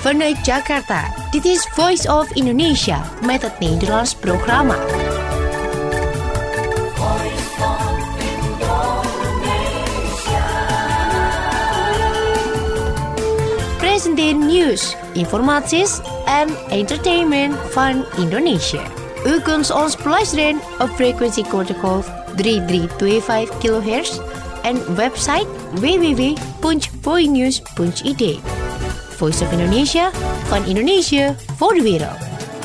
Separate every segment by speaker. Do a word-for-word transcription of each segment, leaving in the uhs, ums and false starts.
Speaker 1: vanuit Jakarta. Dit is Voice of Indonesia met het Nederlands programma. Presenteer nieuws, informaties en entertainment van Indonesia. U kunt ons beluisteren op frequentiecode drie drie twee vijf kilohertz en website w w w punt voinews punt i d. Voice of Indonesia, van Indonesië voor de wereld.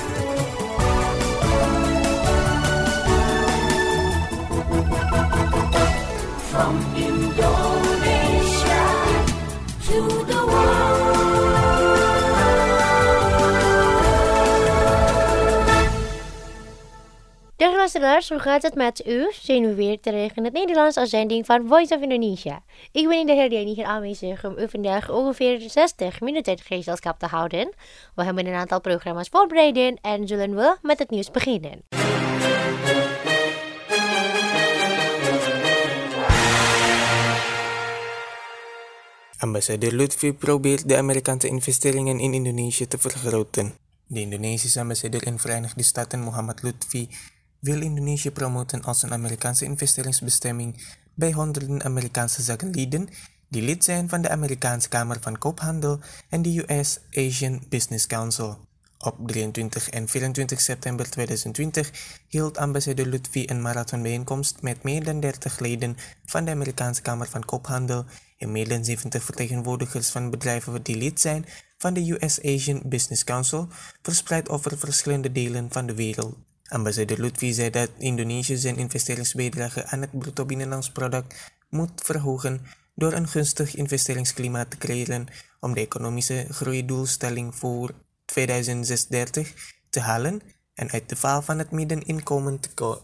Speaker 2: From Indonesia to the world.
Speaker 3: Dag luisteraars, hoe gaat het met u? Zijn we weer terecht in het Nederlands uitzending van Voice of Indonesia. Ik ben in de herdenking hier aanwezig om u vandaag ongeveer zestig minuten gezelschap te houden. We hebben een aantal programma's voorbereid en zullen we met het nieuws beginnen.
Speaker 4: Ambassadeur Lutfi probeert de Amerikaanse investeringen in Indonesië te vergroten. De Indonesische ambassadeur in Verenigde Staten Muhammad Lutfi wil Indonesië promoten als een Amerikaanse investeringsbestemming bij honderden Amerikaanse zakenlieden die lid zijn van de Amerikaanse Kamer van Koophandel en de U S Asian Business Council. Op drieëntwintig en vierentwintig september tweeduizend twintig hield ambassadeur Lutfi een marathonbijeenkomst met meer dan dertig leden van de Amerikaanse Kamer van Koophandel en meer dan zeventig vertegenwoordigers van bedrijven die lid zijn van de U S Asian Business Council, verspreid over verschillende delen van de wereld. Ambassadeur Lutfi zei dat Indonesië zijn investeringsbijdrage aan het bruto binnenlands product moet verhogen door een gunstig investeringsklimaat te creëren om de economische groeidoelstelling voor tweeduizend zesendertig te halen en uit de val van het middeninkomen te komen.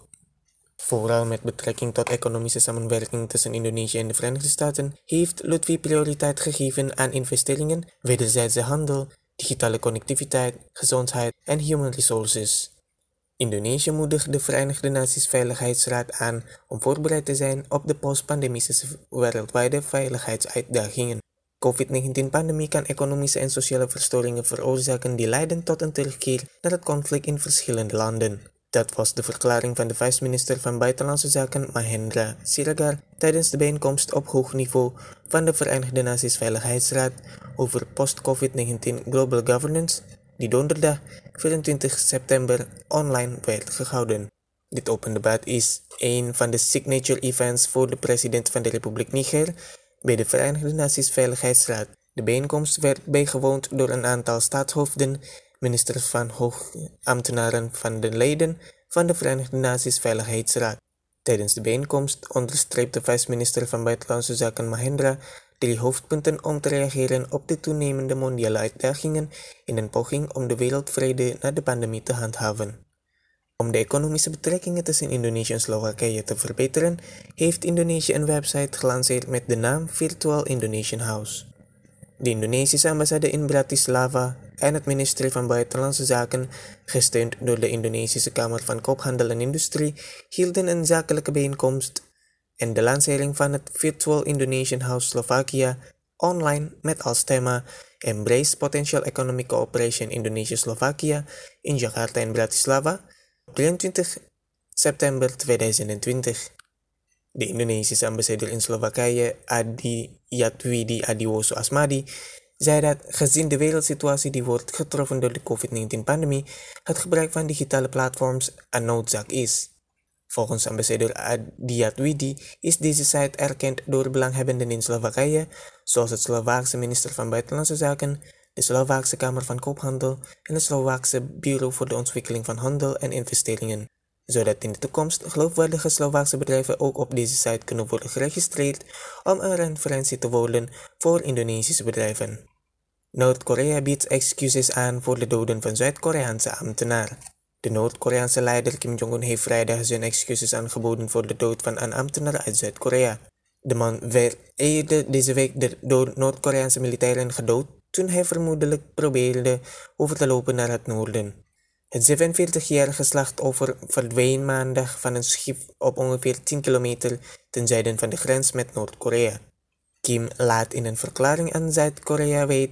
Speaker 4: Vooral met betrekking tot economische samenwerking tussen Indonesië en de Verenigde Staten heeft Lutfi prioriteit gegeven aan investeringen, wederzijdse handel, digitale connectiviteit, gezondheid en human resources. Indonesië moedigt de Verenigde Naties Veiligheidsraad aan om voorbereid te zijn op de postpandemische wereldwijde veiligheidsuitdagingen. covid negentien-pandemie kan economische en sociale verstoringen veroorzaken die leiden tot een terugkeer naar het conflict in verschillende landen. Dat was de verklaring van de vice-minister van Buitenlandse Zaken Mahendra Siregar tijdens de bijeenkomst op hoog niveau van de Verenigde Naties Veiligheidsraad over post-covid negentien Global Governance, die donderdag vierentwintig september online werd gehouden. Dit open debat is een van de signature events voor de president van de Republiek Niger bij de Verenigde Naties Veiligheidsraad. De bijeenkomst werd bijgewoond door een aantal staatshoofden, ministers van hoogambtenaren van de leden van de Verenigde Naties Veiligheidsraad. Tijdens de bijeenkomst onderstreepte de vice-minister van Buitenlandse Zaken Mahendra drie hoofdpunten om te reageren op de toenemende mondiale uitdagingen in een poging om de wereldvrede na de pandemie te handhaven. Om de economische betrekkingen tussen Indonesië en Slowakije te verbeteren, heeft Indonesië een website gelanceerd met de naam Virtual Indonesian House. De Indonesische ambassade in Bratislava en het ministerie van Buitenlandse Zaken, gesteund door de Indonesische Kamer van Koophandel en Industrie, hielden een zakelijke bijeenkomst en de lancering van het Virtual Indonesian House Slovakia online met als thema Embrace Potential Economic Cooperation Indonesia-Slovakia in Jakarta en Bratislava op drieëntwintig september tweeduizend twintig. De Indonesische ambassadeur in Slowakije, Adi Yatwidi Adiwoso Asmadi, zei dat gezien de wereldsituatie die wordt getroffen door de covid negentien-pandemie, het gebruik van digitale platforms een noodzaak is. Volgens ambassadeur Adi Yatwidi is deze site erkend door belanghebbenden in Slowakije, zoals het Slovaakse minister van Buitenlandse Zaken, de Slovaakse Kamer van Koophandel en het Slovaakse Bureau voor de Ontwikkeling van Handel en Investeringen, zodat in de toekomst geloofwaardige Slovaakse bedrijven ook op deze site kunnen worden geregistreerd om een referentie te worden voor Indonesische bedrijven. Noord-Korea biedt excuses aan voor de doden van Zuid-Koreaanse ambtenaar. De Noord-Koreaanse leider Kim Jong-un heeft vrijdag zijn excuses aangeboden voor de dood van een ambtenaar uit Zuid-Korea. De man werd eerder deze week door Noord-Koreaanse militairen gedood toen hij vermoedelijk probeerde over te lopen naar het noorden. Het zevenenveertigjarige slachtoffer verdween maandag van een schip op ongeveer tien kilometer ten zuiden van de grens met Noord-Korea. Kim laat in een verklaring aan Zuid-Korea weten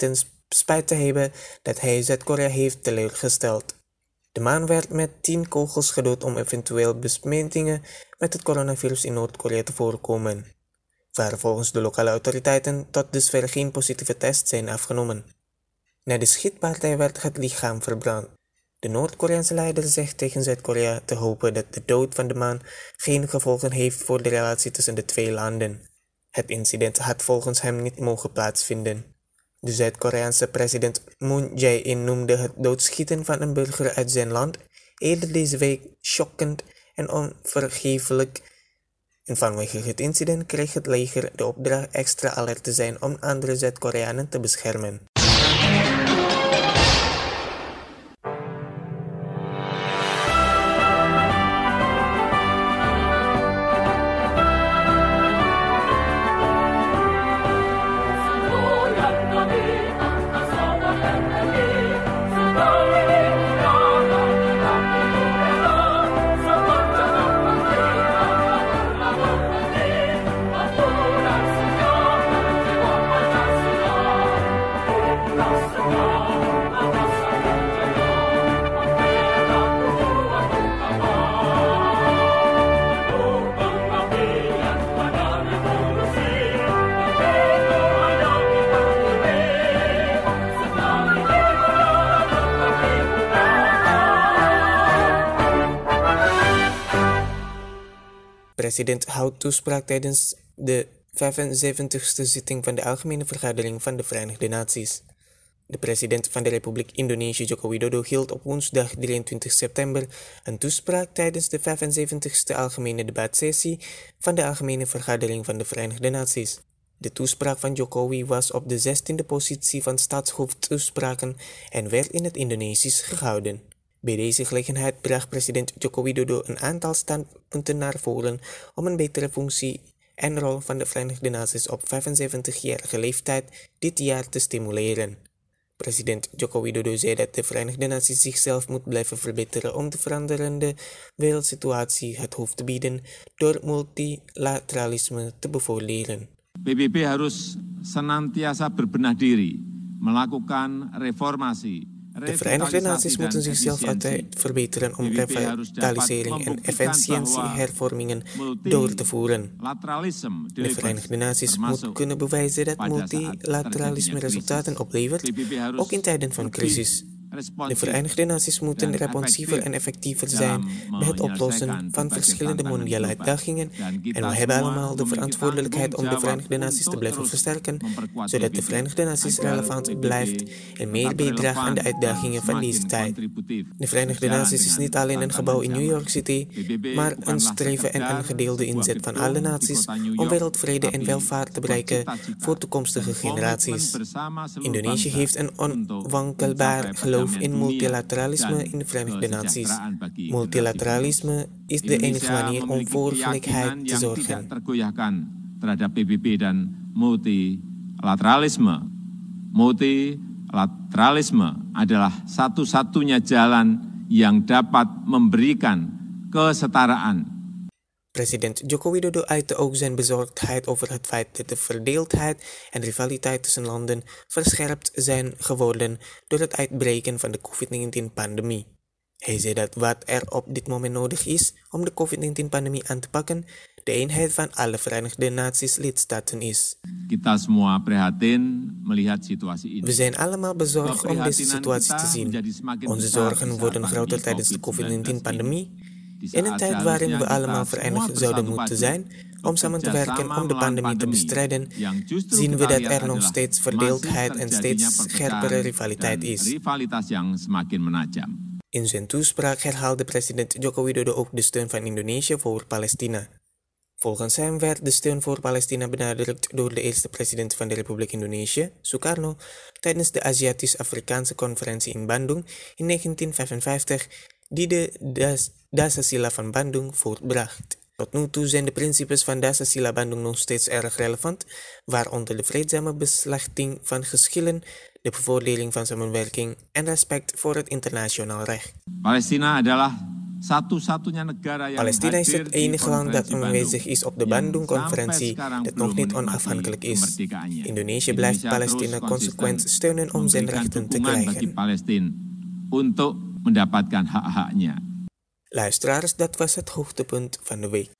Speaker 4: spijt te hebben dat hij Zuid-Korea heeft teleurgesteld. De man werd met tien kogels gedood om eventueel besmettingen met het coronavirus in Noord-Korea te voorkomen, waar volgens de lokale autoriteiten tot dusver geen positieve tests zijn afgenomen. Na de schietpartij werd het lichaam verbrand. De Noord-Koreaanse leider zegt tegen Zuid-Korea te hopen dat de dood van de man geen gevolgen heeft voor de relatie tussen de twee landen. Het incident had volgens hem niet mogen plaatsvinden. De Zuid-Koreaanse president Moon Jae-in noemde het doodschieten van een burger uit zijn land eerder deze week schokkend en onvergeeflijk. En vanwege het incident kreeg het leger de opdracht extra alert te zijn om andere Zuid-Koreanen te beschermen. President houdt toespraak tijdens de vijfenzeventigste zitting van de Algemene Vergadering van de Verenigde Naties. De president van de Republiek Indonesië, Joko Widodo, hield op woensdag drieëntwintig september een toespraak tijdens de vijfenzeventigste Algemene Debatsessie van de Algemene Vergadering van de Verenigde Naties. De toespraak van Jokowi was op de zestiende positie van staatshoofdtoespraken en werd in het Indonesisch gehouden. Bij deze gelegenheid bracht president Joko Widodo een aantal standpunten naar voren om een betere functie en rol van de Verenigde Naties op vijfenzeventigjarige leeftijd dit jaar te stimuleren. President Joko Widodo zei dat de Verenigde Naties zichzelf moet blijven verbeteren om de veranderende wereldsituatie het hoofd te bieden door multilateralisme te bevorderen.
Speaker 5: P B B harus senantiasa berbenah diri, melakukan reformasi.
Speaker 4: De Verenigde Naties moeten zichzelf altijd verbeteren om revitalisering en efficiëntiehervormingen door te voeren. De Verenigde Naties moeten kunnen bewijzen dat multilateralisme resultaten oplevert, ook in tijden van crisis. De Verenigde Naties moeten responsiever en effectiever zijn bij het oplossen van verschillende mondiale uitdagingen en we hebben allemaal de verantwoordelijkheid om de Verenigde Naties te blijven versterken, zodat de Verenigde Naties relevant blijft en meer bijdraagt aan de uitdagingen van deze tijd. De Verenigde Naties is niet alleen een gebouw in New York City, maar een streven en een gedeelde inzet van alle naties om wereldvrede en welvaart te bereiken voor toekomstige generaties. Indonesië heeft een onwankelbaar geloof in multilateralisme in de Verenigde Naties. Multilateralisme is de enige manier om voor gelijkheid te zorgen.
Speaker 5: Terhadap P B B dan multilateralisme. Multilateralisme adalah satu-satunya jalan yang dapat memberikan kesetaraan.
Speaker 4: President Joko Widodo uitte ook zijn bezorgdheid over het feit dat de verdeeldheid en rivaliteit tussen landen verscherpt zijn geworden door het uitbreken van de COVID negentien-pandemie. Hij zei dat wat er op dit moment nodig is om de COVID negentien-pandemie aan te pakken, de eenheid van alle Verenigde Naties lidstaten is.
Speaker 5: Kita semua prihatin melihat situasi ini.
Speaker 4: We zijn allemaal bezorgd om deze situatie te zien. Onze zorgen worden groter tijdens de COVID negentien-pandemie. In een tijd waarin we allemaal verenigd zouden moeten zijn om samen te werken om de pandemie te bestrijden, zien we dat er nog steeds verdeeldheid en steeds scherpere rivaliteit is. In zijn toespraak herhaalde president Joko Widodo ook de steun van Indonesië voor Palestina. Volgens hem werd de steun voor Palestina benadrukt door de eerste president van de Republiek Indonesië, Sukarno, tijdens de Aziatisch-Afrikaanse conferentie in Bandung in negentien vijfenvijftig, die de Das Dasasila van Bandung voortbracht. Tot nu toe zijn de principes van Dasasila Bandung nog steeds erg relevant, waaronder de vreedzame beslachting van geschillen, de bevoordeling van samenwerking en respect voor het internationaal recht.
Speaker 5: Palestina adalah satu-satunya negara yang
Speaker 4: Palestina is
Speaker 5: hadir
Speaker 4: het
Speaker 5: di
Speaker 4: enige land dat
Speaker 5: konferensi
Speaker 4: aanwezig
Speaker 5: Bandung
Speaker 4: is op de
Speaker 5: yang
Speaker 4: Bandung-conferentie
Speaker 5: sampai sekarang
Speaker 4: dat
Speaker 5: belum
Speaker 4: nog niet
Speaker 5: menikmati
Speaker 4: onafhankelijk is.
Speaker 5: kemerdekaannya.
Speaker 4: Indonesië blijft
Speaker 5: Indonesia
Speaker 4: Palestina
Speaker 5: terus
Speaker 4: consequent
Speaker 5: konsisten
Speaker 4: steunen om zijn
Speaker 5: memberikan
Speaker 4: rechten te
Speaker 5: dukungan bagi
Speaker 4: krijgen.
Speaker 5: Palestina untuk mendapatkan hak-haknya.
Speaker 4: Luisteraars, dat was het hoogtepunt van de week.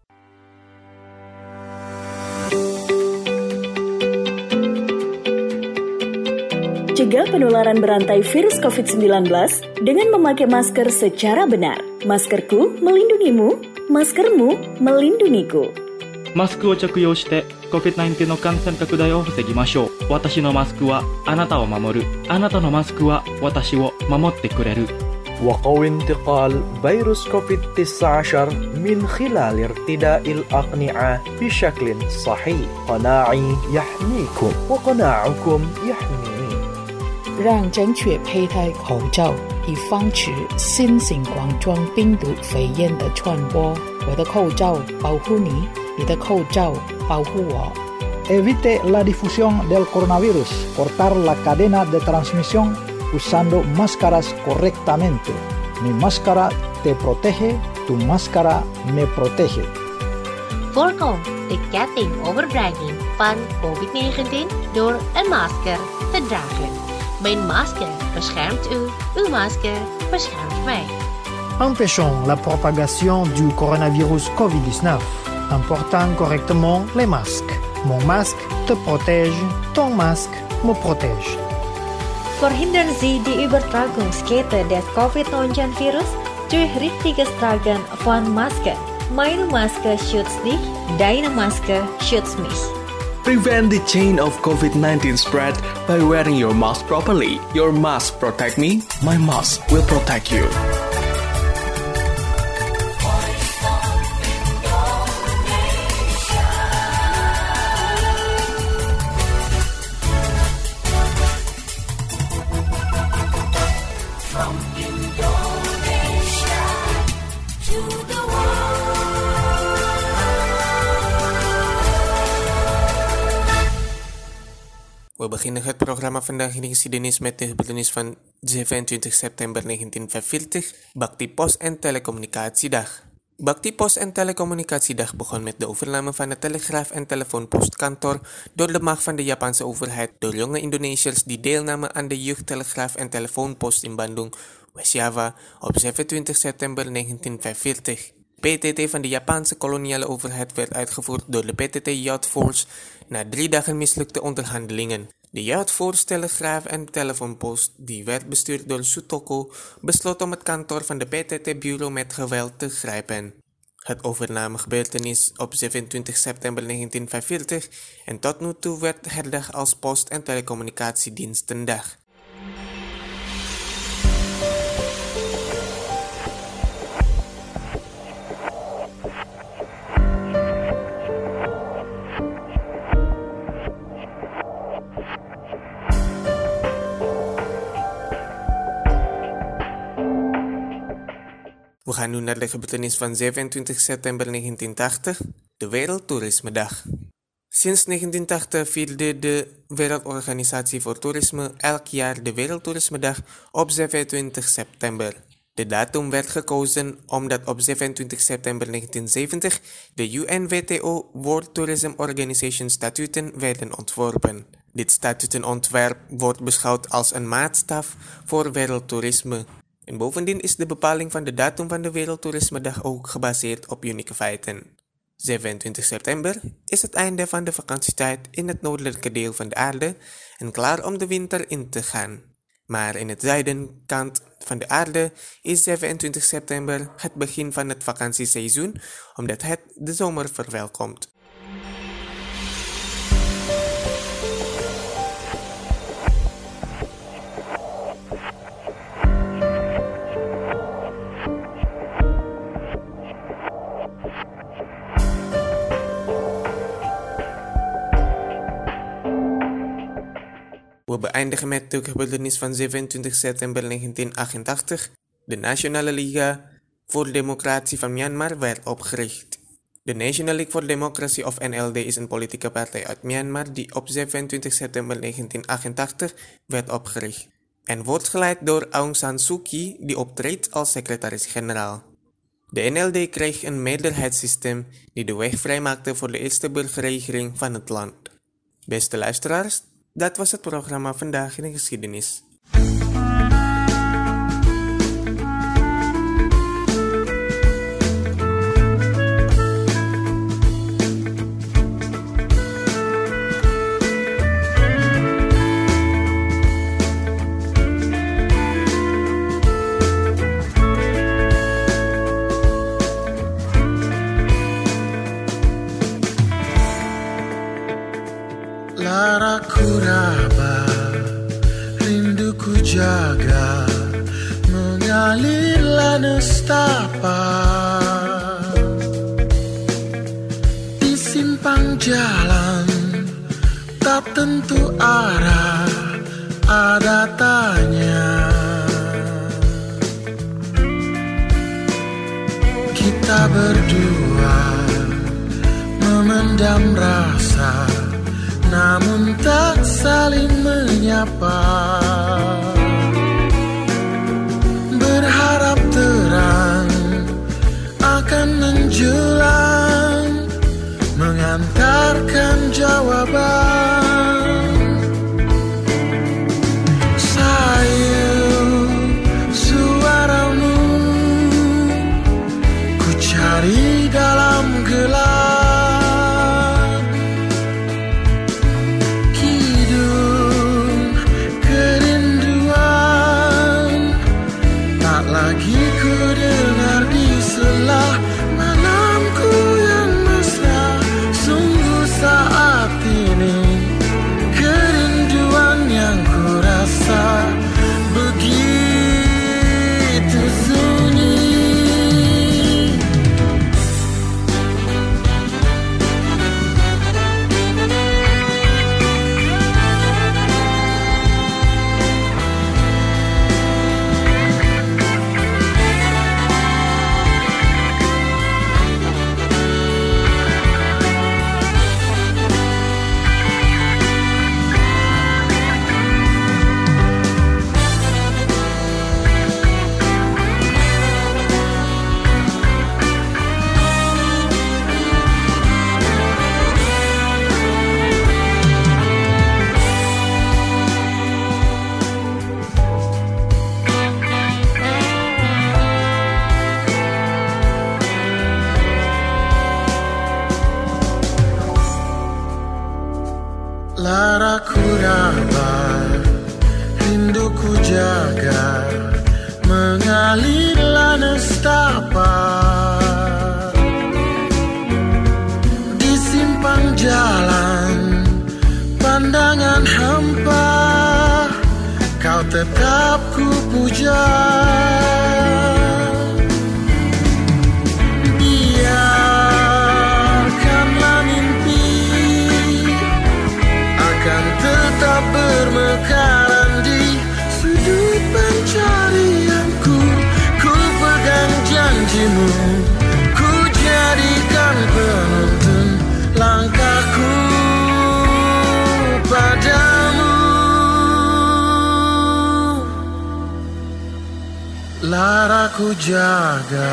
Speaker 6: Cegah penularan berantai virus covid sembilan belas dengan memakai masker secara benar. Maskerku melindungimu, maskermu melindungiku.
Speaker 7: マスクを着用して コビッドナインティーン の感染拡大を防ぎましょう。私のマスクはあなたを守る。あなたのマスクは私を守ってくれる。
Speaker 8: وقوي انتقال فيروس كوفيد تسعة عشر من خلال ارتداء الأقنعة بشكل صحيح. قناعي يحميكم وقناعكم يحميني.
Speaker 9: 让正确佩戴口罩，以防止新型冠状病毒肺炎的传播。我的口罩保护你，你的口罩保护我。
Speaker 10: Evite la difusión del coronavirus. Cortar la cadena de transmisión usando máscaras correctamente. Mi máscara te protege, tu máscara me protege.
Speaker 3: Voorkom de kettingoverbrenging van covid negentien door een masker te dragen. Mijn masker beschermt u, uw masker beschermt mij.
Speaker 11: Empêchons la propagation du coronavirus covid dix-neuf en portant correctement les masques. Mon masque te protège, ton masque me protège.
Speaker 12: Verhindern Sie die Übertragungskette des covid neunzehn Virus durch richtiges Tragen von Masken. Meine Maske schützt dich, deine Maske schützt mich.
Speaker 13: Prevent the chain of covid nineteen spread by wearing your mask properly. Your mask protect me, my mask will protect you.
Speaker 4: We beginnen het programma vandaag in de geschiedenis met de gebeurtenis van zevenentwintig september negentien vijfenveertig, Bhakti Post en Telecommunicatiedag. Bhakti Post en Telecommunicatiedag begon met de overname van het telegraaf- en telefoonpostkantoor door de macht van de Japanse overheid door jonge Indonesiërs die deelnamen aan de jeugdtelegraaf- en telefoonpost in Bandung, West-Java, op zevenentwintig september negentien vijfenveertig. P T T van de Japanse koloniale overheid werd uitgevoerd door de P T T Youth Force na drie dagen mislukte onderhandelingen. De Youth Force telegraaf- en telefoonpost, die werd bestuurd door Sutoku, besloot om het kantoor van de P T T-bureau met geweld te grijpen. Het overnamegebeurtenis op zevenentwintig september negentien vijfenveertig en tot nu toe werd herdacht als Post- en Telecommunicatiedienstendag. We gaan nu naar de gebeurtenis van zevenentwintig september negentien tachtig, de Wereldtoerismedag. Sinds negentien tachtig vierde de Wereldorganisatie voor Toerisme elk jaar de Wereldtoerismedag op zevenentwintig september. De datum werd gekozen omdat op zevenentwintig september negentien zeventig de U N W T O World Tourism Organization statuten werden ontworpen. Dit statutenontwerp wordt beschouwd als een maatstaf voor wereldtoerisme. En bovendien is de bepaling van de datum van de Wereldtoerismedag ook gebaseerd op unieke feiten. zevenentwintig september is het einde van de vakantietijd in het noordelijke deel van de aarde en klaar om de winter in te gaan. Maar in het zuidenkant van de aarde is zevenentwintig september het begin van het vakantieseizoen, omdat het de zomer verwelkomt. We beëindigen met de gebeurtenis van zevenentwintig september negentien achtentachtig. De Nationale Liga voor Democratie van Myanmar werd opgericht. De National League for Democracy of N L D is een politieke partij uit Myanmar die op zevenentwintig september negentien achtentachtig werd opgericht en wordt geleid door Aung San Suu Kyi die optreedt als secretaris-generaal. De N L D kreeg een meerderheidssysteem die de weg vrijmaakte voor de eerste burgerregering van het land. Beste luisteraars, dat was het programma Vandaag in de Geschiedenis.
Speaker 14: Laraku raba, rinduku jaga, mengalirlah nestapa. Di simpang jalan, tak tentu arah, ada tanya. Kita berdua memendam rasa, namun tak saling menyapa. Berharap terang akan menjulang, mengantarkan jawaban. Sayu suaramu ku cari dalam gelap. Laraku raba, rinduku jaga, mengalirlah nestapa. Di simpang jalan, pandangan hampa, kau tetap ku puja. Tetap bermekaran di sudut pencarianku. Ku pegang janjimu, ku jadikan penuntun langkahku padamu. Laraku jaga.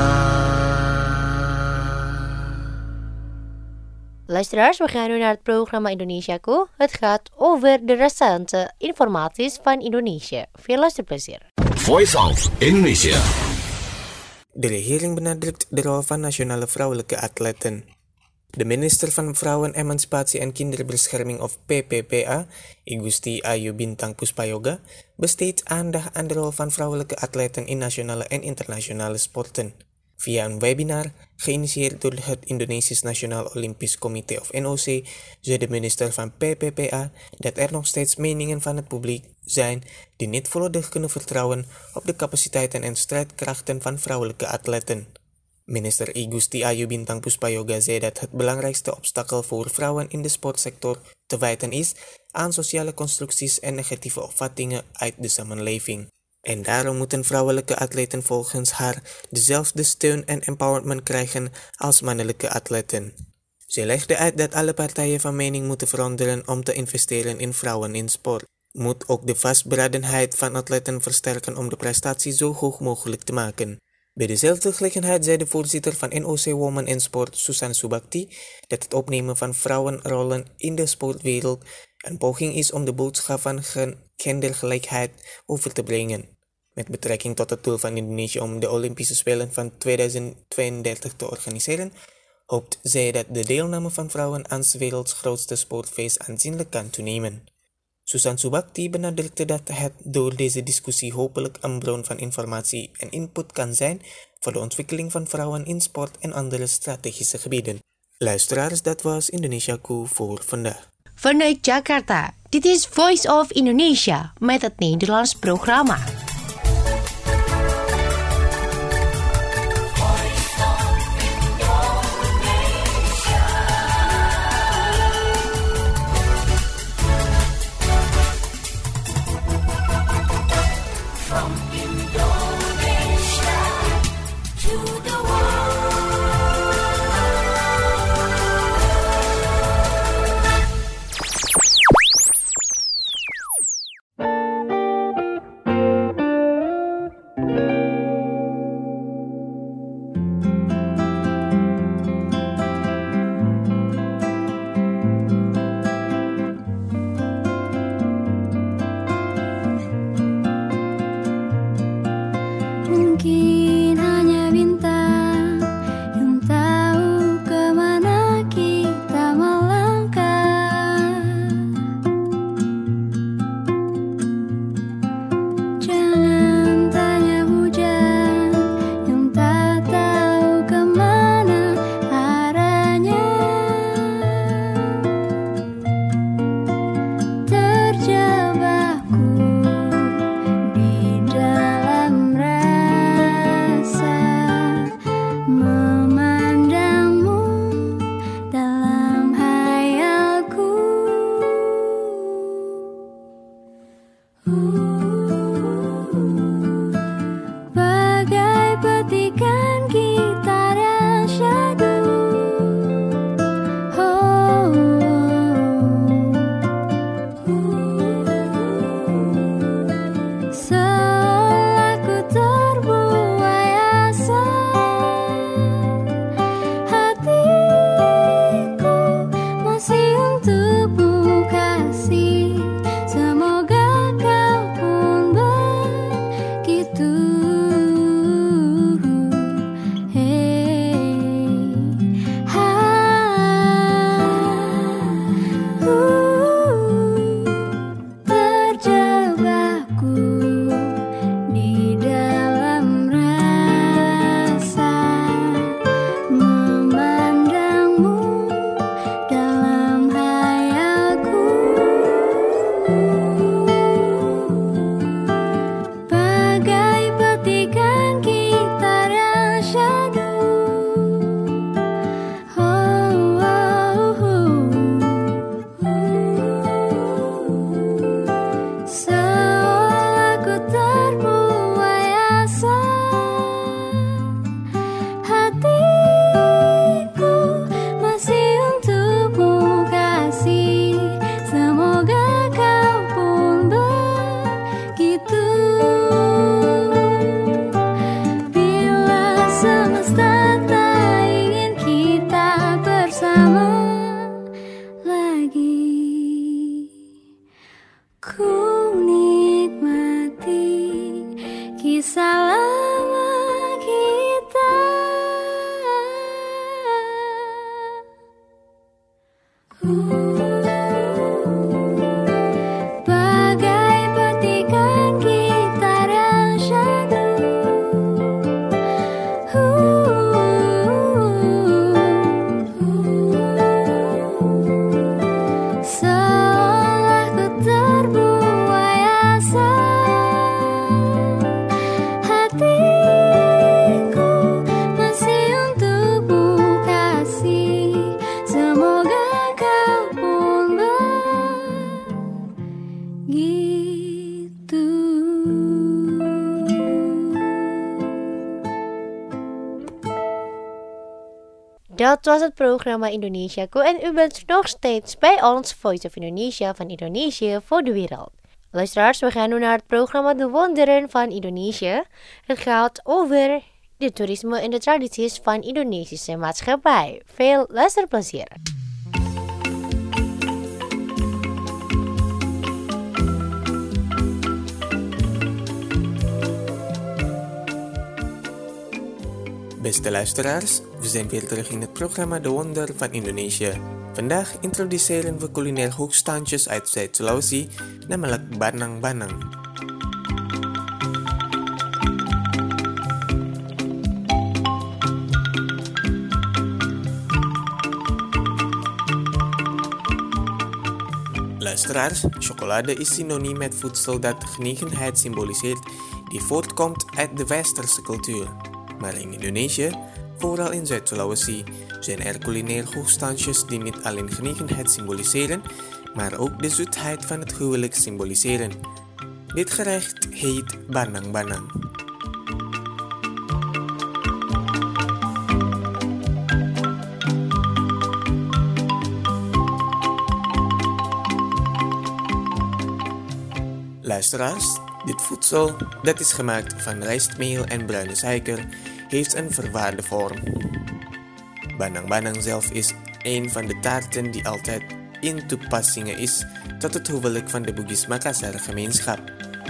Speaker 3: Luisteraars, we gaan nu naar het programma Indonesiaku. Het gaat over de recente informaties van Indonesië. Veel luisterplezier.
Speaker 15: Voice of Indonesia.
Speaker 4: De regering benadrukt de rol van nationale vrouwelijke atleten. De minister van Vrouwen, Emancipatie en Kinderbescherming of P P P A, Igusti Ayu Bintang Puspayoga, besteedt aandacht aan de rol van vrouwelijke atleten in nationale en internationale sporten. Via een webinar, geïnitieerd door het Indonesisch Nationaal Olympisch Comité of N O C, zei de minister van P P P A dat er nog steeds meningen van het publiek zijn die niet volledig kunnen vertrouwen op de capaciteiten en strijdkrachten van vrouwelijke atleten. Minister Igusti Ayu Bintang Puspayoga zei dat het belangrijkste obstakel voor vrouwen in de sportsector te wijten is aan sociale constructies en negatieve opvattingen uit de samenleving. En daarom moeten vrouwelijke atleten volgens haar dezelfde steun en empowerment krijgen als mannelijke atleten. Ze legde uit dat alle partijen van mening moeten veranderen om te investeren in vrouwen in sport. Moet ook de vastberadenheid van atleten versterken om de prestatie zo hoog mogelijk te maken. Bij dezelfde gelegenheid zei de voorzitter van N O C Women in Sport, Susan Subakti, dat het opnemen van vrouwenrollen in de sportwereld een poging is om de boodschap van gendergelijkheid over te brengen. Met betrekking tot het doel van Indonesië om de Olympische Spelen van tweeduizend tweeëndertig te organiseren, hoopt zij dat de deelname van vrouwen aan 's werelds grootste sportfeest aanzienlijk kan toenemen. Susan Subakti benadrukte dat het door deze discussie hopelijk een bron van informatie en input kan zijn voor de ontwikkeling van vrouwen in sport en andere strategische gebieden. Luisteraars, dat was Indonesiaku voor vandaag.
Speaker 1: Vanuit Jakarta, dit is Voice of Indonesia met het Nederlands programma.
Speaker 3: Dat was het programma Indonesiaku en u bent nog steeds bij ons Voice of Indonesia van Indonesië voor de wereld. Luisteraars, we gaan nu naar het programma De Wonderen van Indonesië. Het gaat over de toerisme en de tradities van Indonesische maatschappij. Veel luisterplezier.
Speaker 4: Beste luisteraars, we zijn weer terug in het programma De Wonder van Indonesië. Vandaag introduceren we culinair hoogstandjes uit Zuid-Sulawesi, namelijk Banang-Banang. Luisteraars, chocolade is synoniem met voedsel dat genegenheid symboliseert die voortkomt uit de westerse cultuur. Maar in Indonesië, vooral in Zuid-Sulawesi, zijn er culinair hoogstandjes die niet alleen genegenheid symboliseren, maar ook de zoetheid van het huwelijk symboliseren. Dit gerecht heet Banang-Banang. Luisteraars, dit voedsel, dat is gemaakt van rijstmeel en bruine suiker, heeft een verwaarde vorm. Banang-Banang zelf is een van de taarten die altijd in toepassing is tot het huwelijk van de Bugis Makassar gemeenschap.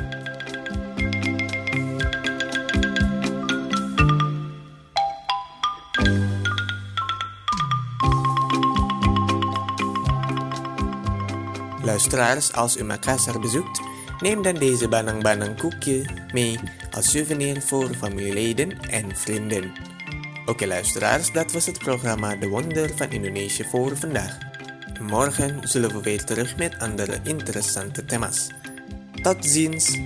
Speaker 4: Luisteraars, als u Makassar bezoekt, neem dan deze Banang-Banang koekje mee als souvenir voor familieleden en vrienden. Oké luisteraars, dat was het programma De Wonder van Indonesië voor vandaag. Morgen zullen we weer terug met andere interessante thema's. Tot ziens!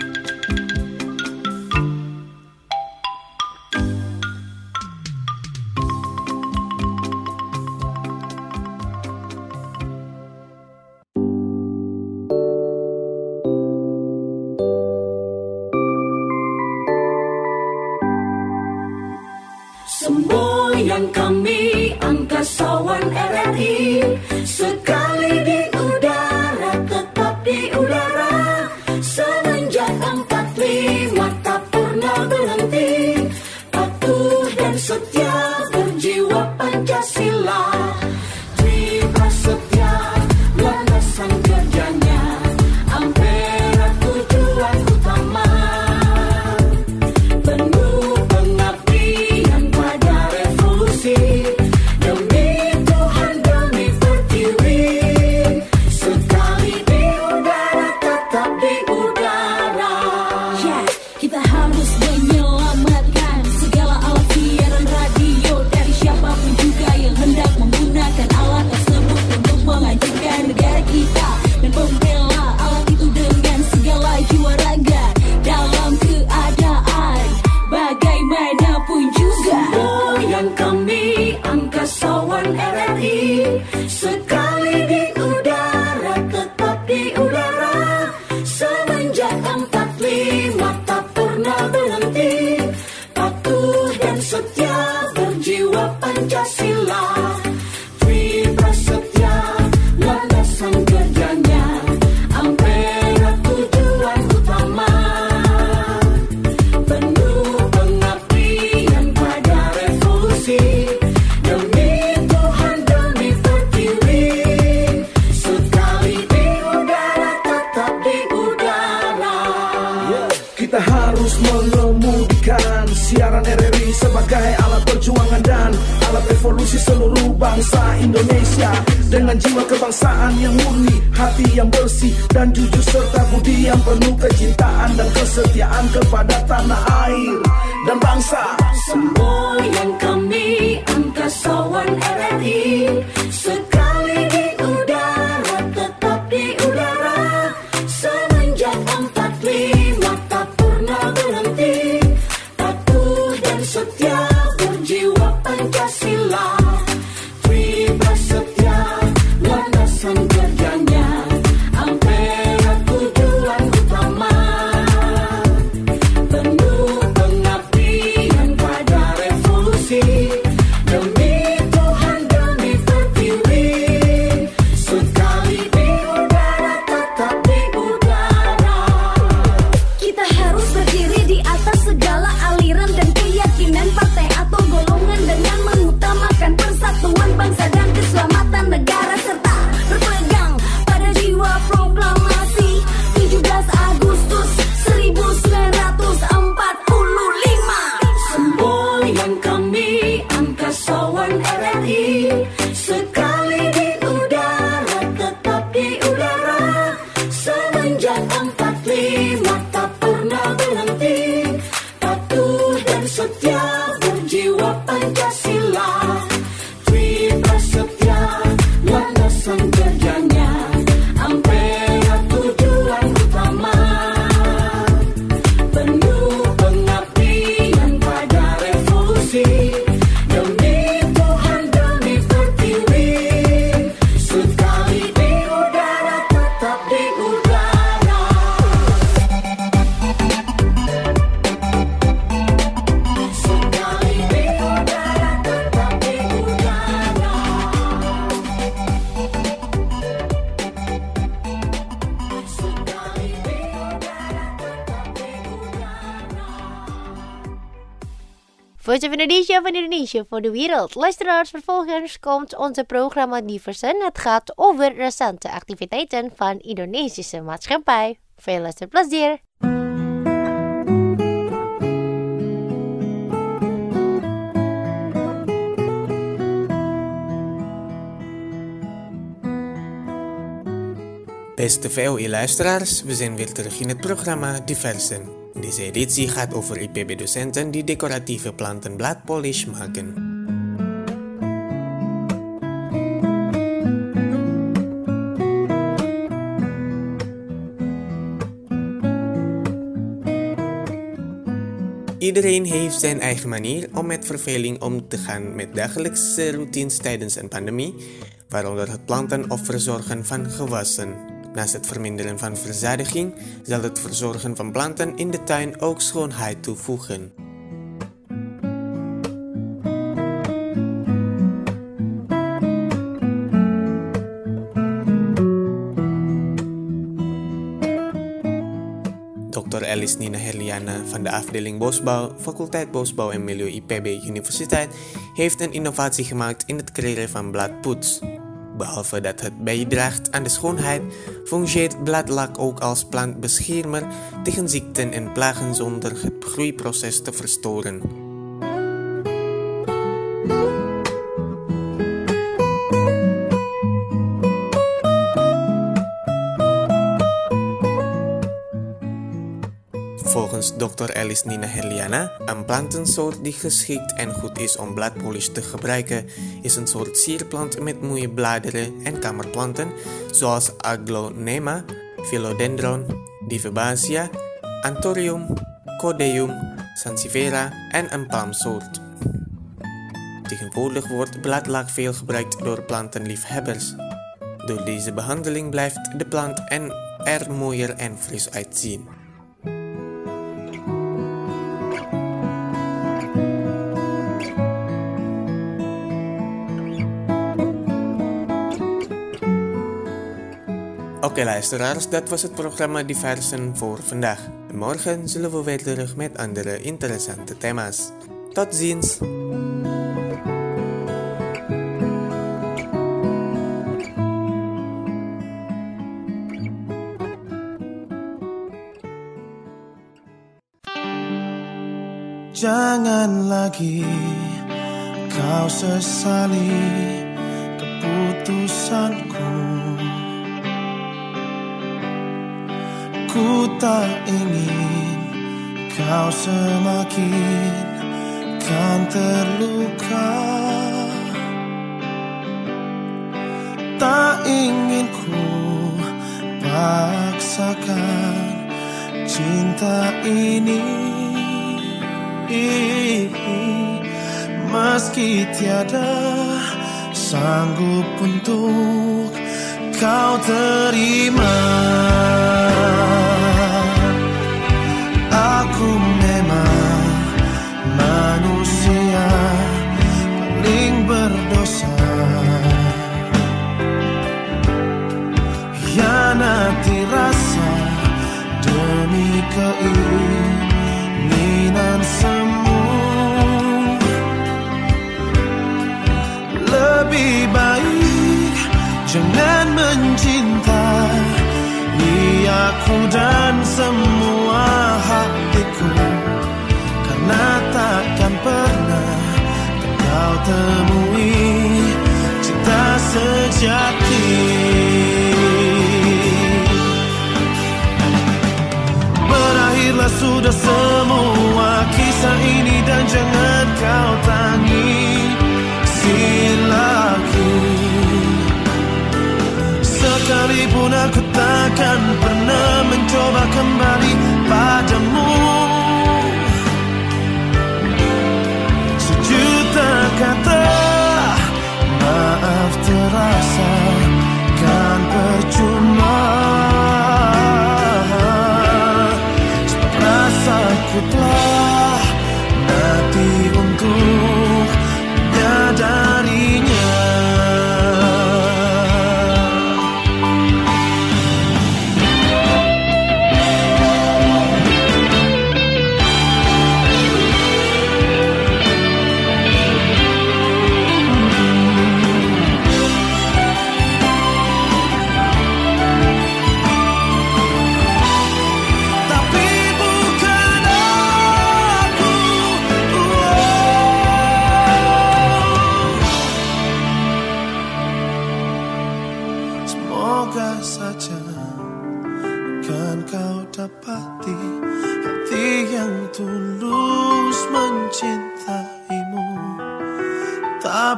Speaker 2: Semboyan kami angkasawan R R I, sekali di udara tetap di udara. Semenjak empat lima tak pernah berhenti, patuh dan setia berjiwa Pancasila. Jiwa setia landasan kerjanya, Ampera tujuan utama. Penuh pengabdian pada revolusi, demi Tuhan demi pertiwi. Sekali di udara tetap di udara.
Speaker 16: Ya, kita harus menyelamatkan segala alat siaran radio dari siapapun juga yang hendak menggunakan alat tersebut untuk menghancurkan negara kita dan membela alat itu dengan segala jiwa raga dalam keadaan bagaimanapun juga.
Speaker 2: Semboyan kami angkasawan R R I, sekali di udara tetap di udara. Semenjak empat lima tak pernah berhenti, patuh dan setia berjiwa Pancasila. Jiwa setia landasan kerjanya, Ampera tujuan utama. Penuh pengabdian pada revolusi, demi Tuhan demi pertiwi. Sekali di udara tetap di udara.
Speaker 17: Kita harus mengemudikan siaran R R I sebagai alat perjuangan dan alat evolusi seluruh bangsa Indonesia. Dengan jiwa kebangsaan yang murni, hati yang bersih dan jujur serta budi yang penuh kecintaan dan kesetiaan kepada tanah air dan bangsa.
Speaker 2: Semboyan kami angkasawan R R I, sekali di udara tetap di udara. Semenjak empat lima tak pernah berhenti, patuh dan setia berjiwa Pancasila. Jiwa setia landasan kerjanya, Ampera tujuan utama. Penuh pengabdian pada revolusi,
Speaker 3: Voice of Indonesia van Indonesia voor de wereld. Luisteraars, vervolgens komt onze programma Diversen. Het gaat over recente activiteiten van Indonesische maatschappij. Veel luisterplezier!
Speaker 4: Beste V O I-luisteraars, we zijn weer terug in het programma Diversen. Deze editie gaat over I P B-docenten die decoratieve planten bladpolish maken. Iedereen heeft zijn eigen manier om met verveling om te gaan met dagelijkse routines tijdens een pandemie, waaronder het planten of verzorgen van gewassen. Naast het verminderen van verzadiging zal het verzorgen van planten in de tuin ook schoonheid toevoegen. dokter Elis Nina Herliana van de afdeling Bosbouw, faculteit Bosbouw en Milieu I P B Universiteit heeft een innovatie gemaakt in het creëren van bladpoets. Behalve dat het bijdraagt aan de schoonheid, fungeert bladlak ook als plantbeschermer tegen ziekten en plagen zonder het groeiproces te verstoren. Volgens dokter Elis Nina Herliana, een plantensoort die geschikt en goed is om bladpolish te gebruiken, is een soort sierplant met mooie bladeren en kamerplanten zoals Aglonema, Philodendron, Divabasia, Anthurium, Codeum, Sansevieria en een palmsoort. Tegenwoordig wordt bladlak veel gebruikt door plantenliefhebbers. Door deze behandeling blijft de plant er mooier en fris uitzien. Oké okay, luisteraars, dat was het programma Diversen voor vandaag. Morgen zullen we weer terug met andere interessante thema's. Tot ziens!
Speaker 14: Jangan lagi kau sesali keputusanku. Ku tak ingin kau semakin kan terluka. Tak ingin ku paksakan cinta ini, meski tiada sanggup untuk kau terima. Aku memang manusia paling berdosa, hianati rasa demi keinginan semu. Lebih baik jangan mencintai aku dan semua hatiku, karena takkan pernah kau temui cinta sejati. Berakhirlah sudah semua kisah ini dan jangan kau tangisi lagi. Sekalipun aku takkan pernah mencoba kembali padamu. Sejuta kata maaf terasa kan percuma. Sebab rasaku telah mati untuk menyadarinya.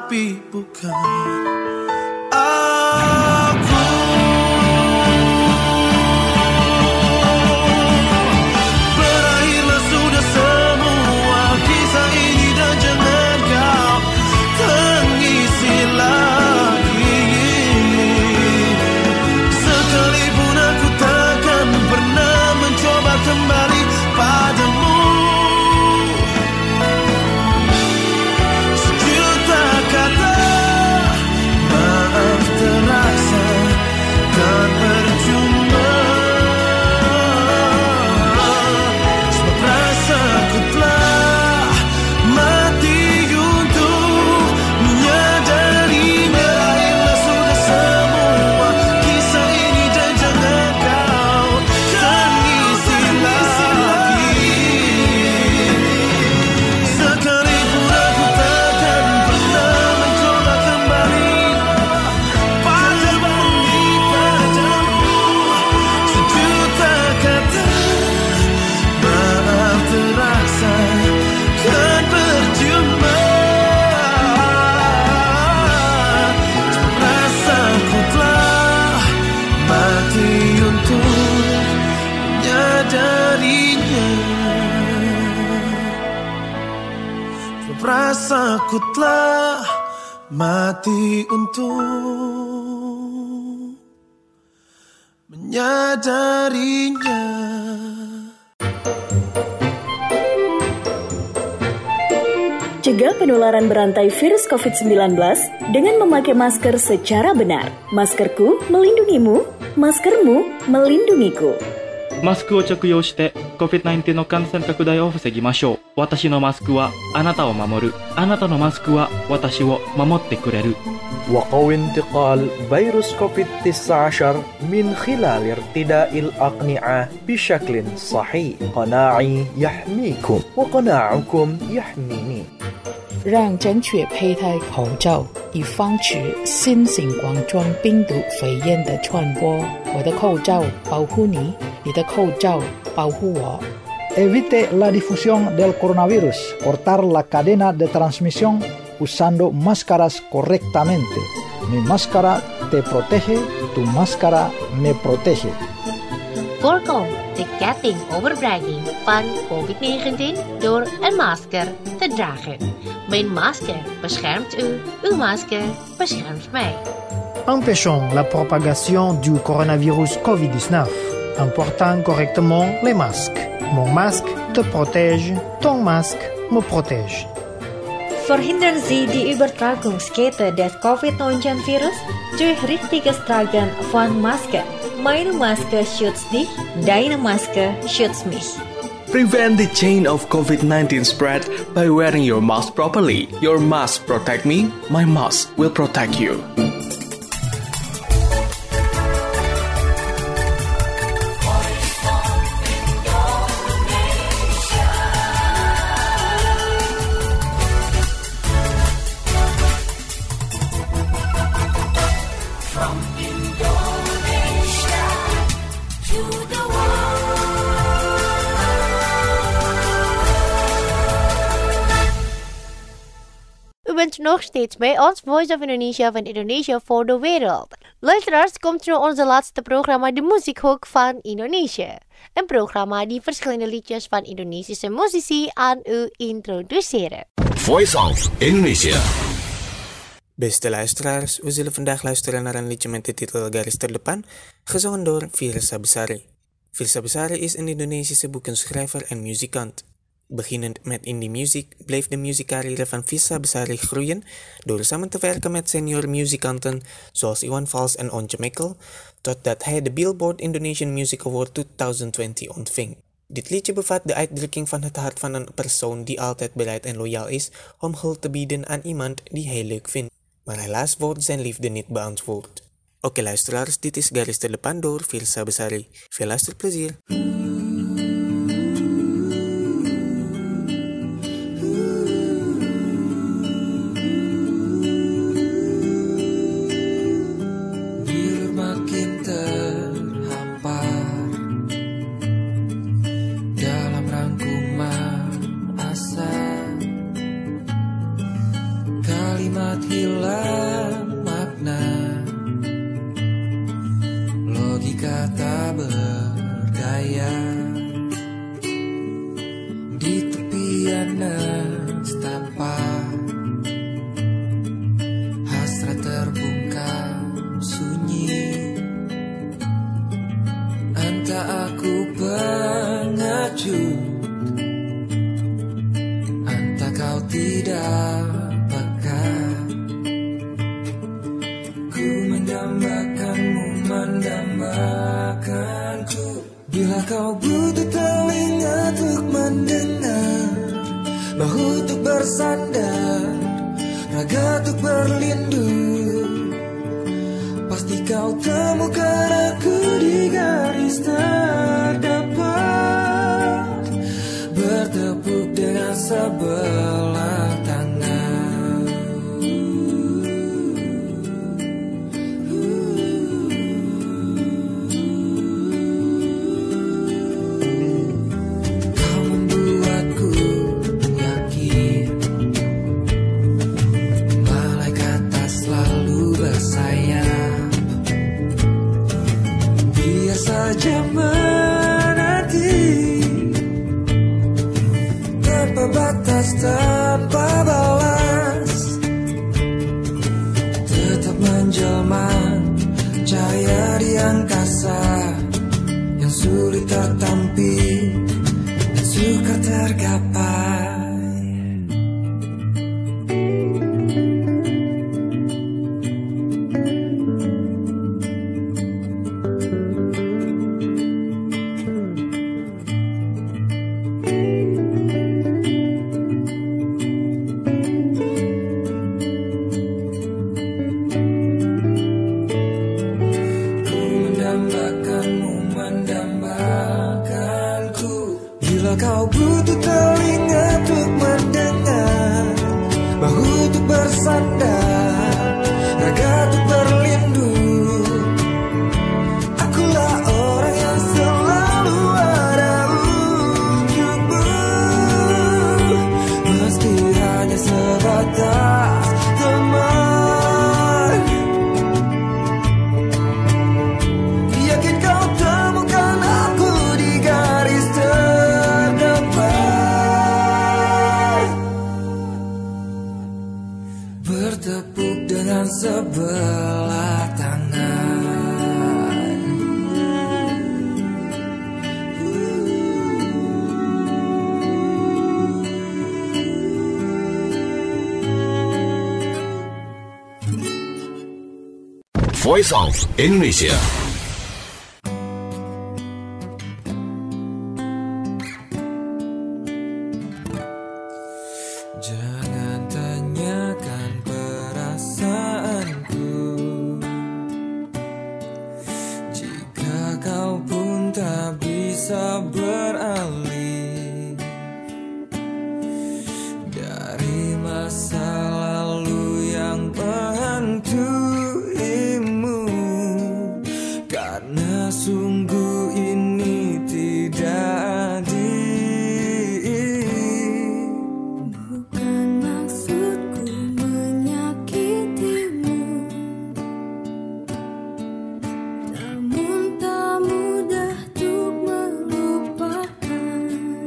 Speaker 14: tapi bukan aku. Berakhirlah sudah semua kisah ini dan jangan kau tangisi lagi. Sekalipun aku takkan pernah mencoba kembali padamu. Sejuta kata maaf terasa kan percuma. Sebab rasaku telah mati untuk menyadari. Berakhirlah sudah semua kisah ini dan jangan kau tangisi lagi. Sekalipun aku takkan pernah mencoba kembali padamu, padamu. Sejuta kata maaf terasa kan percuma. Rasaku telah mati untuk menyadarinya. Rasaku telah mati untuk menyadarinya.
Speaker 6: Cegah penularan berantai virus covid sembilan belas dengan memakai masker secara benar. Maskerku melindungimu, maskermu melindungiku.
Speaker 7: マスクを着用して コビッドナインティーン の感染拡大を防ぎましょう。私のマスクはあなたを守る。あなたのマスクは私を守ってくれる。
Speaker 8: وقو انتقال فيروس كوفيد تسعة عشر من خلال ارتداء الأقنعة بشكل صحيح. قناعي يحميكم وقناعكم يحميني.
Speaker 9: 让正确佩戴口罩，以防止新型冠状病毒肺炎的传播。我的口罩保护你，你的口罩保护我。
Speaker 10: Evite la difusión del coronavirus. Cortar la cadena de transmisión usando máscaras correctamente. Mi máscara te protege, tu máscara me protege.
Speaker 3: Voorkom de ketting overbrenging van covid negentien door een masker te dragen. Mijn masker beschermt u, uw masker beschermt mij.
Speaker 11: Empêchons la propagation du coronavirus covid dix-neuf en portant correctement les masques. Mon masque te protège, ton masque me protège.
Speaker 12: Verhindern Sie die Übertragungskette des covid neunzehn Virus durch richtiges Tragen von Masken. Meine Maske schützt dich, deine Maske schützt mich.
Speaker 13: Prevent the chain of covid nineteen spread by wearing your mask properly. Your mask protect me, my mask will protect you.
Speaker 3: U bent nog steeds bij ons Voice of Indonesia van Indonesia voor de wereld. Luisteraars, komt nu onze laatste programma De Muziekhoek van Indonesië. Een programma die verschillende liedjes van Indonesische muzici aan u introduceren.
Speaker 15: Voice of Indonesia.
Speaker 4: Beste luisteraars, we zullen vandaag luisteren naar een liedje met de titel Garis Terdepan, gezongen door Firsa Besari. Firsa Besari is een Indonesische boekenschrijver en muzikant. Beginnend met indie muziek bleef de muziekcarrière van Firsa Besari groeien door samen te werken met senior muzikanten zoals Iwan Fals en Once Mekel, totdat hij de Billboard Indonesian Music Award twintig twintig ontving. Dit liedje bevat de uitdrukking van het hart van een persoon die altijd bereid en loyaal is om hulp te bieden aan iemand die hij leuk vindt, maar helaas wordt zijn liefde niet beantwoord. Oké luisteraars, dit is Garis Terdepan door Firsa Besari. Veel luisterplezier!
Speaker 18: Kalimat hilang
Speaker 14: raga untuk berlindung. Pasti kau temukan aku di garis terdepan, bertepuk dengan sebelah tangan. Kau membuatku yakin malaikat tak selalu bersayap. Biar saja menanti tanpa batas, tanpa balas, tetap menjelma cahaya di angkasa yang sulit tertampi dan sukar tergapai. Bila kau butuh telinga untuk mendengar, bahu untuk bersandar, raga untuk berlindung, akulah orang yang selalu ada untukmu. Meski hanya sebatas teman, yakin kau temukan aku di garis terdepan, bertepuk dengan sebelah tangan.
Speaker 15: Voice of Indonesia.
Speaker 14: Jangan tanyakan perasaanku jika kau pun tak bisa beralih dari masa lalu yang menghantuimu, karena sungguh ini tidak adil.
Speaker 2: Bukan maksudku menyakitimu, namun tak mudah untuk melupakan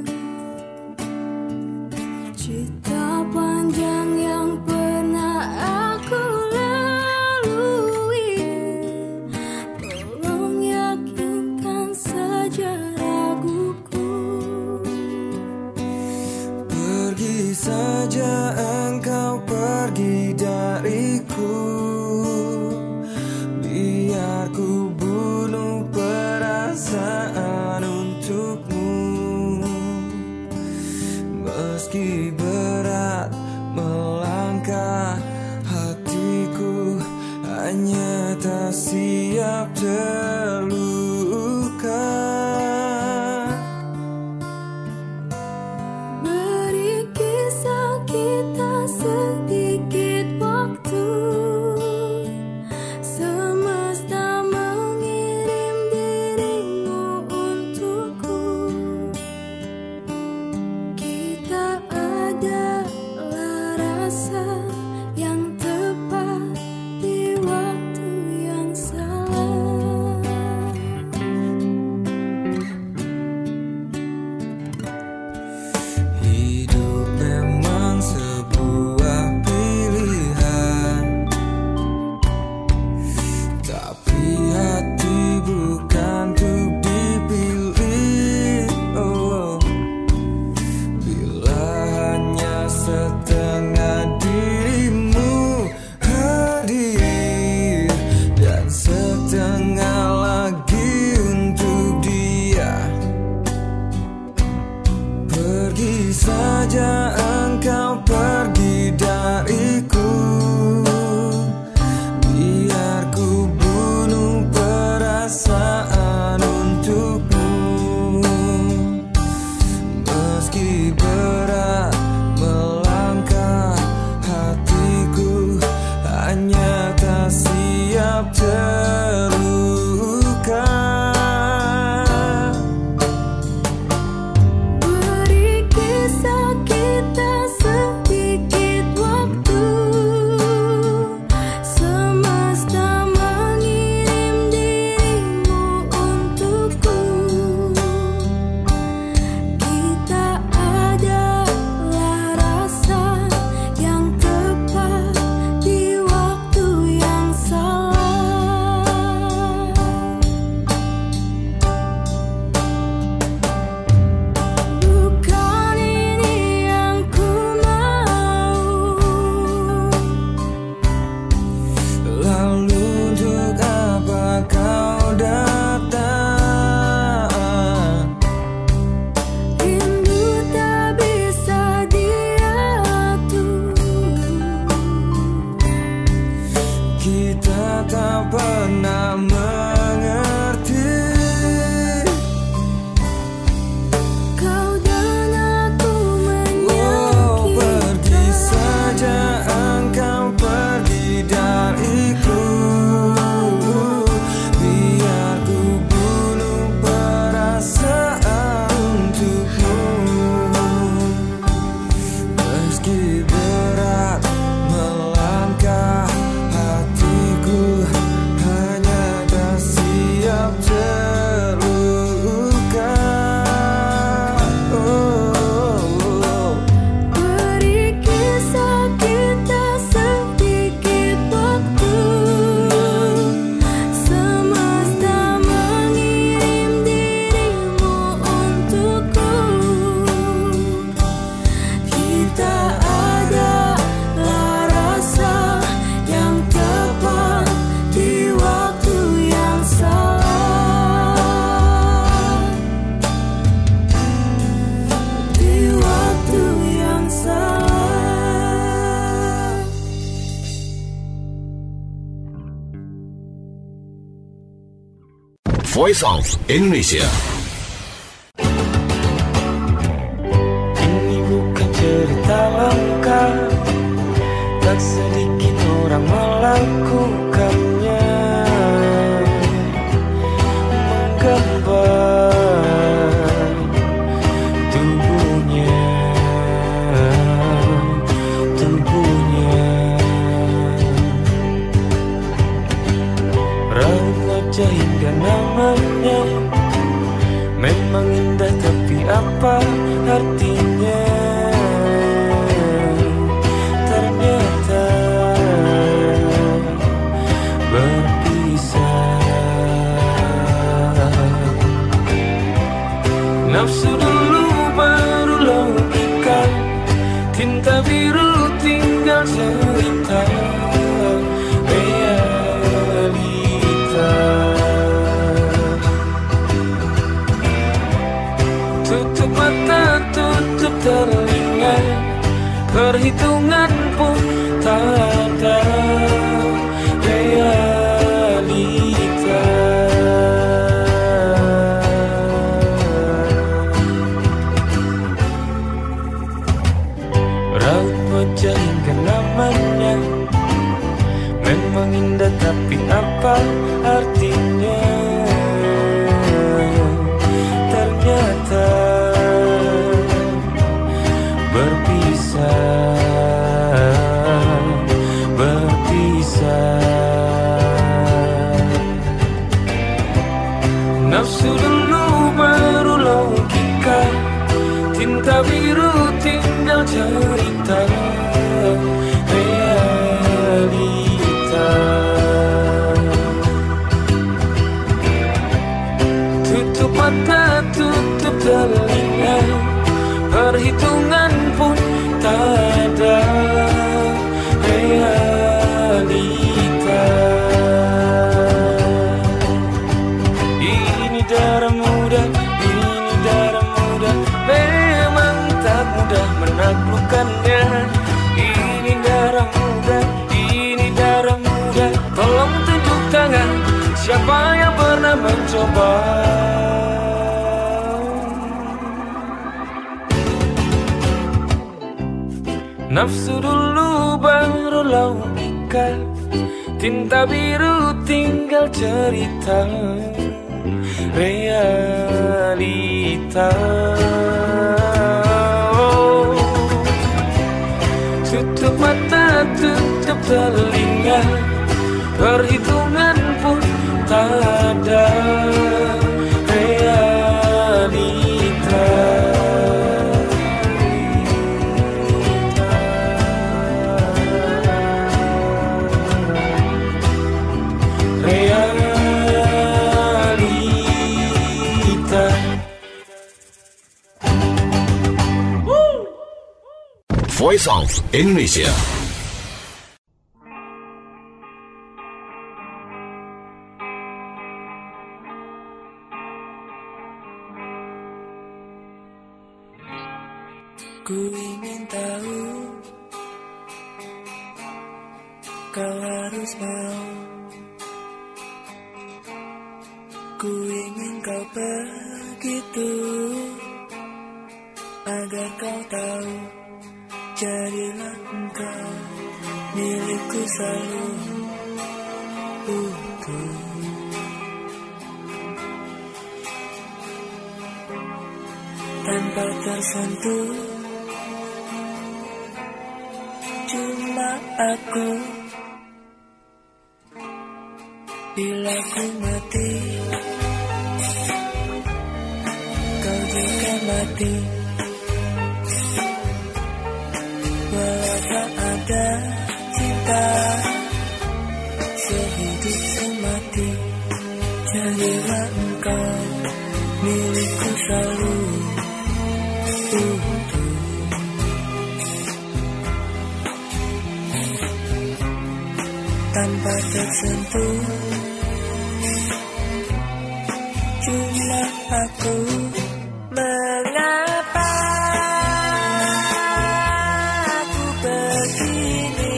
Speaker 2: cerita panjang yang pernah aku lalui. Tolong yakinkan saja raguku.
Speaker 14: Pergi saja engkau, pergi dariku, biar ku bunuh perasaan untukmu. Meski berat melangkah, hatiku hanya tak siap terluka.
Speaker 2: Beri kisah kita sedikit waktu, semesta mengirim dirimu untukku. Kita adalah rasa yang tepat di waktu yang salah.
Speaker 14: kita tak pernah mengerti.
Speaker 2: Kau dan aku menyakiti.
Speaker 14: Oh, pergi saja engkau, pergi dariku. Biar ku bunuh perasaan untukmu. Meski berat melangkah, hatiku hanya tak siap terluka. Oh,
Speaker 2: Beri kisah kita sedikit waktu. Semesta mengirim dirimu untukku. Kita adalah rasa yang tepat di waktu yang salah. Di waktu yang salah.
Speaker 15: Voice of Indonesia.
Speaker 14: ini bukan cerita lengkap, tak sedikit orang melakukannya. Menggambar tubuhnya, tubuhnya. Raut wajah hingga namanya memang indah, tapi apa artinya? Ternyata berpisah. Nafsu dulu baru logika, tinta biru tinggal cerita. Realita. Tutup mata, tutup telinga, perhitungan pun tak ada. Realita. Raut wajah hingga namanya memang indah, tapi apa artinya? Ternyata berpisah, berpisah. Nafsu dulu baru logika, tinta biru tinggal cerita. Realita. Tutup mata, tutup telinga, perhitungan pun tak ada. Realita. Ini darah muda, ini darah muda, memang tak mudah menaklukkannya. Ini darah muda, ini darah muda, tolong tunjuk tangan siapa yang pernah mencoba. Nafsu dulu baru logika, tinta biru tinggal cerita. Realita. Oh. Tutup mata, tutup telinga, perhitungan pun tak ada. Realita.
Speaker 15: Voice of Indonesia.
Speaker 14: Ku ingin tahu kau harus mau. Ku ingin kau begitu, agar kau tahu, jadilah engkau milikku selalu utuh. Tanpa tersentuh, cuma aku. Bila ku mati, kau juga mati. Walau tak ada cinta, sehidup semati, jadilah engkau milikku selalu utuh. Tanpa tersentuh, cuma aku. Mengapa aku begini?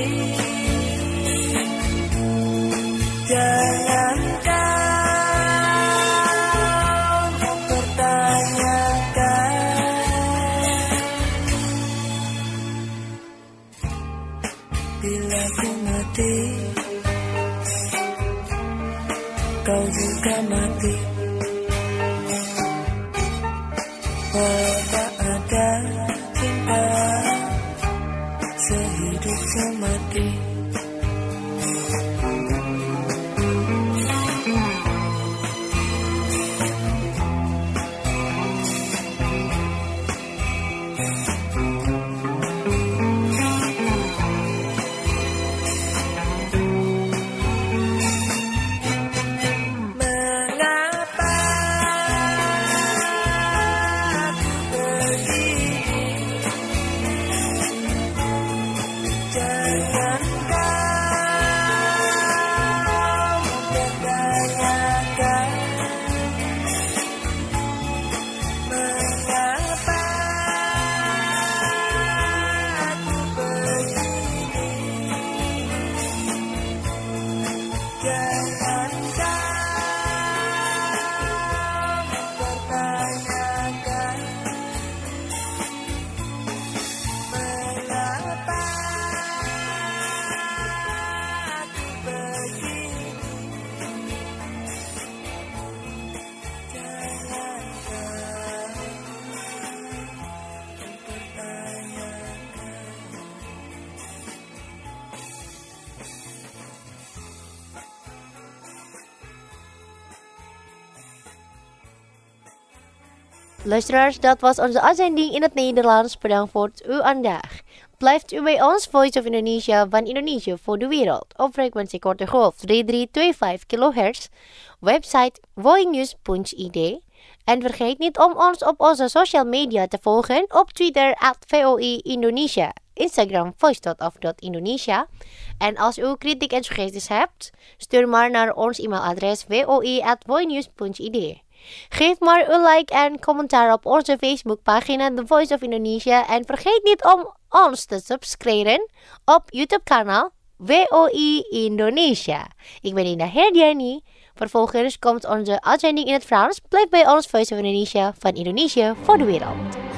Speaker 14: Jangan kau mempertanyakan. Bila ku mati, kau juga mati. Walau tak ada cinta, sehidup semati.
Speaker 3: Luisteraars, dat was onze uitzending in het Nederlands. Bedankt voor uw aandacht. Blijft u bij ons, Voice of Indonesia van Indonesië voor de wereld. Op frequentie korte golf drie drie twee vijf kilohertz. Website voinews punt i d. En vergeet niet om ons op onze social media te volgen. Op Twitter at V O I Indonesia. Instagram voice.of.indonesia. En als u kritiek en suggesties hebt, stuur maar naar ons e-mailadres voi at voinews punt i d. Geef maar een like en commentaar op onze Facebookpagina The Voice of Indonesia. En vergeet niet om ons te subscriben op YouTube-kanaal V O I Indonesia. Ik ben Indah Herdiani. Vervolgens komt onze uitzending in het Frans. Blijf bij ons Voice of Indonesia van Indonesië voor de wereld.